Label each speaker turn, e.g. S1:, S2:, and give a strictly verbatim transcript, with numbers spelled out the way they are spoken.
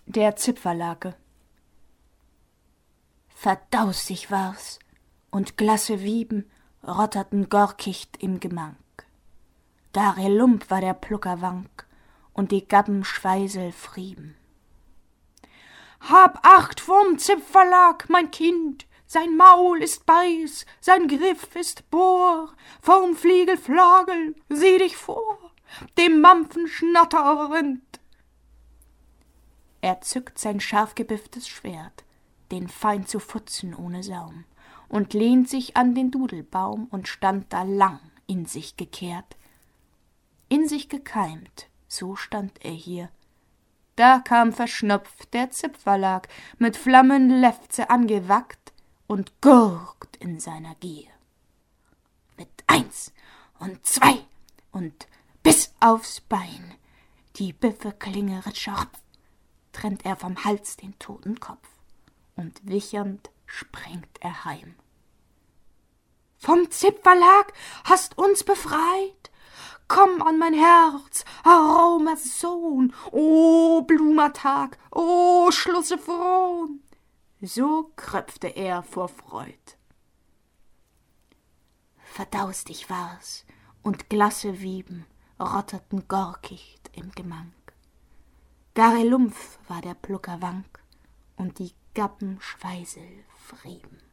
S1: Der Zipferlake. Verdausig war's, und glasse Wieben rotterten gorkicht im Gemank. Gare Lump war der Plucker Wank, und die Gabben Schweisel frieben. Hab Acht vorm Zipferlak, mein Kind, sein Maul ist Beiß, sein Griff ist Bohr, vorm Fliegel Flagel, sieh dich vor, dem Mampfen schnatternd. Er zückt sein scharfgebifftes Schwert, den Feind zu futzen ohne Saum, und lehnt sich an den Dudelbaum und stand da lang in sich gekehrt. In sich gekeimt, so stand er hier. Da kam verschnupft der Zipferlak, mit Flammenlefze angewackt und gurkt in seiner Gier. Mit eins und zwei und bis aufs Bein, die Biffeklinge ritschert, trennt er vom Hals den toten Kopf, und wichernd springt er heim. Vom Zipferlak hast uns befreit, komm an mein Herz, Aromas Sohn, o blumer Tag, o Schlusse frohn. So kröpfte er vor Freud. Verdaustig war's, und glasse Wieben rotterten gorkicht im Gemank. Gare Lumpf war der Plucker Wank, und die Gabben Schweisel frieben.